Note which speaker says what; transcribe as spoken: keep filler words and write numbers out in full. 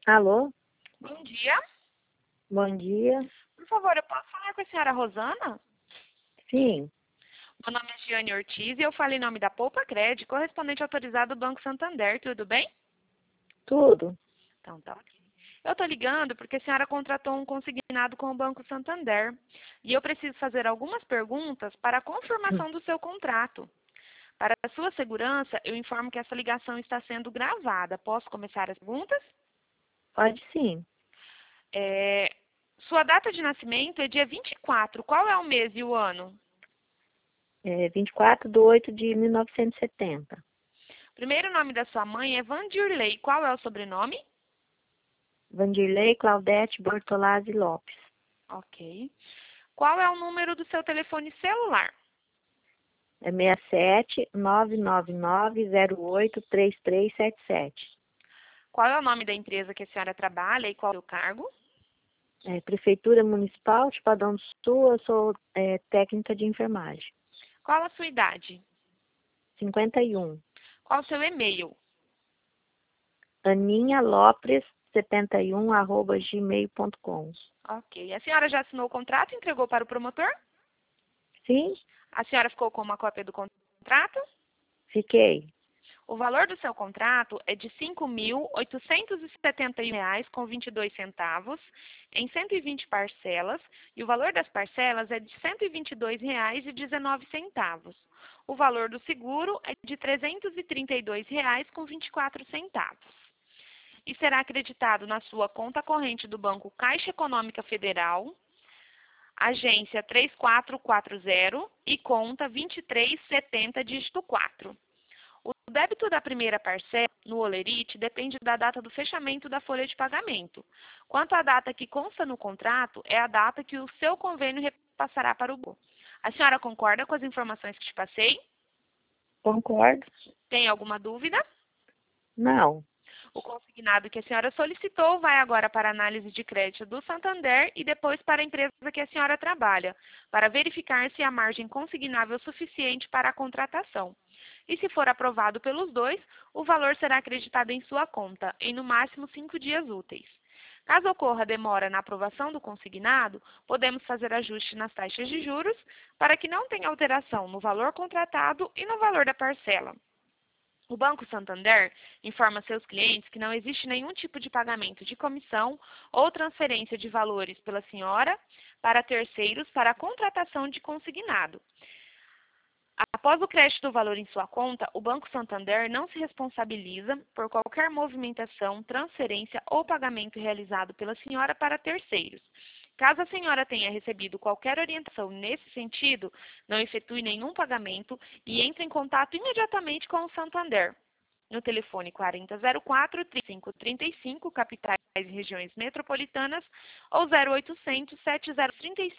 Speaker 1: Alô,
Speaker 2: Bom dia.
Speaker 1: bom dia.
Speaker 2: Por favor, eu posso falar com a senhora Rosana?
Speaker 1: Sim,
Speaker 2: Meu nome é Giane Ortiz e eu falo em nome da Poupa Cred, correspondente autorizado do Banco Santander. Tudo bem?
Speaker 1: tudo.
Speaker 2: Então tá ok. Eu estou ligando porque a senhora contratou um consignado com o Banco Santander e eu preciso fazer algumas perguntas para a confirmação do seu contrato. Para a sua segurança, eu informo que essa ligação está sendo gravada. Posso começar as perguntas?
Speaker 1: Pode sim.
Speaker 2: É, Sua data de nascimento é dia vinte e quatro. Qual é o mês e o ano?
Speaker 1: É vinte e quatro de oito de mil novecentos e setenta.
Speaker 2: Primeiro nome da sua mãe é Vandirlei. Qual é o sobrenome?
Speaker 1: Vandirlei Claudete Bortolazzi Lopes.
Speaker 2: Ok. Qual é o número do seu telefone celular?
Speaker 1: É seis sete nove nove nove zero oito três três sete sete.
Speaker 2: Qual é o nome da empresa que a senhora trabalha e qual é o cargo?
Speaker 1: É, Prefeitura Municipal de Padrão do Sul, eu sou é, técnica de enfermagem.
Speaker 2: Qual a sua idade?
Speaker 1: cinquenta e um.
Speaker 2: Qual o seu e-mail?
Speaker 1: Aninha Lopes setenta e um arroba gmail ponto com.
Speaker 2: Ok. A senhora já assinou o contrato e entregou para o promotor?
Speaker 1: Sim,
Speaker 2: A senhora ficou com uma cópia do contrato?
Speaker 1: fiquei.
Speaker 2: O valor do seu contrato é de cinco mil oitocentos e setenta e um reais com vinte e dois centavos em cento e vinte parcelas e o valor das parcelas é de cento e vinte e dois reais e dezenove centavos. O valor do seguro é de trezentos e trinta e dois reais com vinte e quatro centavos. E será acreditado na sua conta corrente do Banco Caixa Econômica Federal, agência três quatro quatro zero e conta vinte e três setenta, dígito quatro. O débito da primeira parcela no Olerite depende da data do fechamento da folha de pagamento. Quanto à data que consta no contrato, é a data que o seu convênio repassará para o banco. A senhora concorda com as informações que te passei?
Speaker 1: Concordo.
Speaker 2: Tem alguma dúvida?
Speaker 1: Não.
Speaker 2: O consignado que a senhora solicitou vai agora para a análise de crédito do Santander e depois para a empresa que a senhora trabalha, para verificar se a margem consignável é suficiente para a contratação. E se for aprovado pelos dois, o valor será acreditado em sua conta, em no máximo cinco dias úteis. Caso ocorra demora na aprovação do consignado, podemos fazer ajuste nas taxas de juros para que não tenha alteração no valor contratado e no valor da parcela. O Banco Santander informa seus clientes que não existe nenhum tipo de pagamento de comissão ou transferência de valores pela senhora para terceiros para a contratação de consignado. Após o crédito do valor em sua conta, o Banco Santander não se responsabiliza por qualquer movimentação, transferência ou pagamento realizado pela senhora para terceiros. Caso a senhora tenha recebido qualquer orientação nesse sentido, não efetue nenhum pagamento e entre em contato imediatamente com o Santander. No telefone quarenta zero quatro, trinta e cinco trinta e cinco, capitais e regiões metropolitanas, ou zero oitocentos, sete zero três cinco.